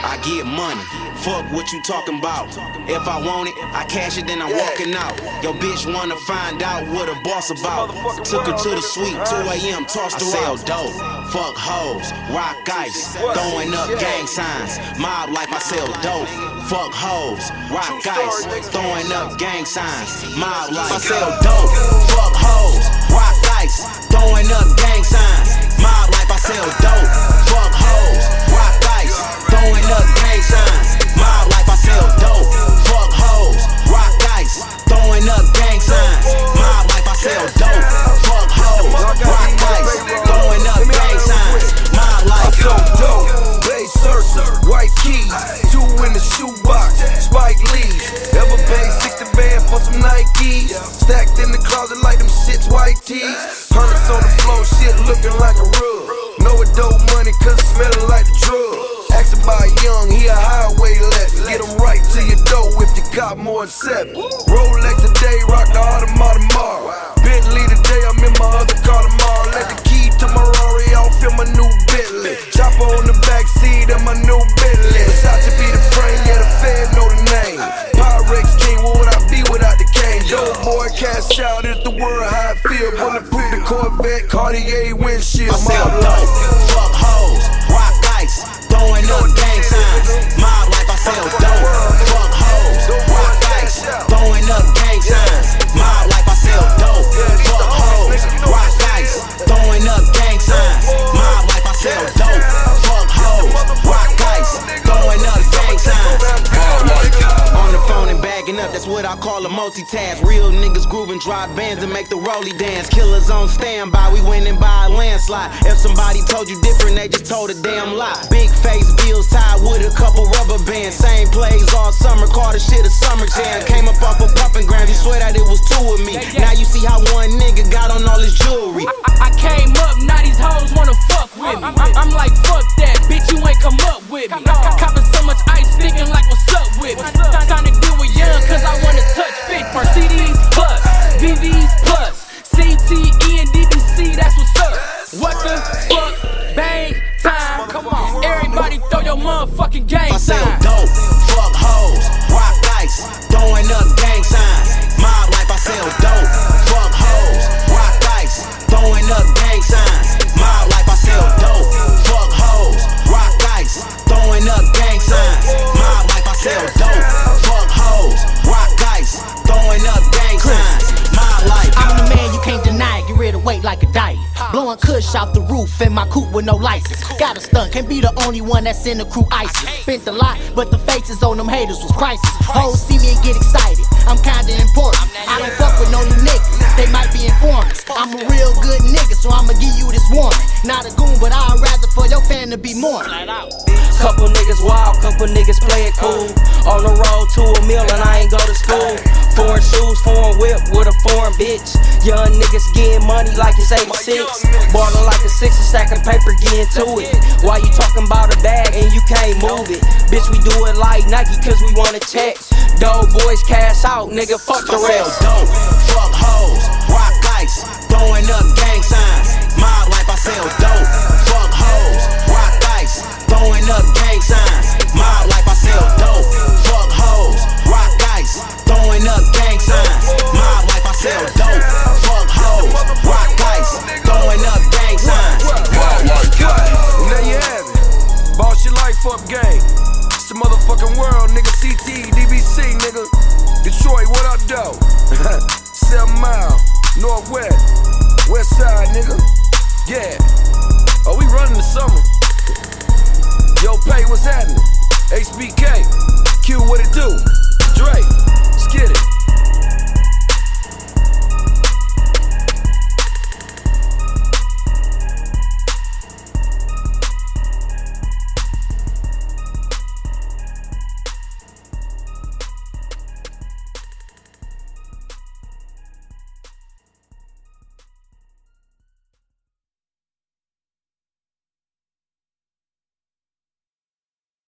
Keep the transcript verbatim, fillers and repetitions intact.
I get money. Fuck what you talking about. If I want it, I cash it, then I'm walking out. Your bitch wanna find out what a boss about. Took her to the suite, two A M, tossed her out. I sell dope, fuck hoes, rock ice, throwing up gang signs. Mob life, I sell dope, fuck hoes, rock ice, throwing up gang signs. Mob life, I sell dope, fuck hoes, rock ice, throwing up gang signs. Mob life, I sell dope, fuck hoes, rock ice, throwing up gang signs. Mob life, I sell dope, fuck hoes, rock ice, throwing up gang signs. Mob life, I sell dope, fuck hoes, rock ice, throwing up gang signs. Mob life, I sell dope, Bay Circles, white keys, two in the shoebox, Spike Lee's. Ever paid sixty band for some Nikes? Stacked in the closet like them shits, white tees. Hundreds on the floor, shit looking like a rug. Know it dope money cause it smelling like the drug. Asking about young, he a highway left. Get him right to your door if you got more than seven. Rolex today, rock the Audemars tomorrow. Bentley today, I'm in my other car tomorrow. Let the key to my Rari off in my new Bentley. Chopper on the back seat of my new Bentley. Versace be the frame, yeah the Fed know the name. Pyrex King, what would I be without the cane? Dope boy, cash out is the word how I feel. Bulletproof the Corvette, Cartier windshield. I sell dope, fuck hoes, rock ice, throwing up gang signs. Mob life, I sell dope, fuck hoes, rock ice, throwing up gang signs. Mob life, I sell dope, fuck hoes, rock ice, throwing up gang signs. Mob life, I sell dope, fuck hoes, rock ice, throwing up gang signs. On the phone and bagging up, that's what I call a multitask. Real niggas grooving, drive bands and make the rollie dance. Killers on standby, we winning by a landslide. If somebody told you different, they just told a damn lie. Big face bills tied with a couple rubber bands. Same plays all summer, call the shit a summer jam. Came up off of pumping grams, you swear that it was two of me. Now you see how one nigga got on all his jewelry. I, I came up, now these hoes wanna fuck with me. I'm like, fuck that, bitch, you ain't come up with me. Copping so much ice, thinking like, what's up with me? Time to deal with young, cause I wanna touch fit. For C Ds plus, V Vs plus, C T E and D B C, that's what's up. What the fuck, bang time, come on. Everybody throw your motherfucking gang I sell sign. dope, fuck hoes, rock ice, throwing up gang signs. Mob life, I sell dope, fuck hoes, rock ice, throwing up gang signs. Mob life, I sell dope, fuck hoes, rock ice, throwing up gang signs. Mob life, I sell dope, fuck hoes, rock ice, throwing up gang signs. Mob life, I'm the man you can't deny, get rid of weight like a diet. Blowing kush off the roof in my coupe with no license. Got a stunt, can't be the only one that's in the crew ISIS. Spent a lot, but the faces on them haters was priceless. Hoes see me and get excited, I'm kinda important. I don't fuck with no new niggas, they might be informants. I'm a real good nigga, so I'ma give you this warning. Not a goon, but I'd rather for your fan to be mourning. Couple niggas wild, couple niggas play it cool. On the road to a mill and I ain't go to school. Foreign shoes, foreign whip with a foreign bitch. Young niggas getting money like it's eighty-six. Ballin' like a six, a stack of paper, getting to it. Why you talking about a bag and you can't move it? Bitch, we do it like Nike cause we wanna check. Dope boys cash out, nigga, fuck the I rest. sell dope, fuck hoes, rock ice, throwing up gang signs. Mob life, I sell dope, fuck hoes, rock ice, throwing up gang signs. Mob life, I sell dope, fuck hoes, rock ice, throwing up gang signs. Mob life, I sell dope, fuck hoes, rock ice, throwing up gang signs. And there you have it. Boss your life up gang. It's the motherfucking world, nigga. C T E, D B C, nigga. Detroit, what up, though? Seven Mile, Northwest, West Side, nigga. Yeah. Oh, we running the summer. Yo, Pay, what's happening? H B K, Q, what it do? Dre, let's get it.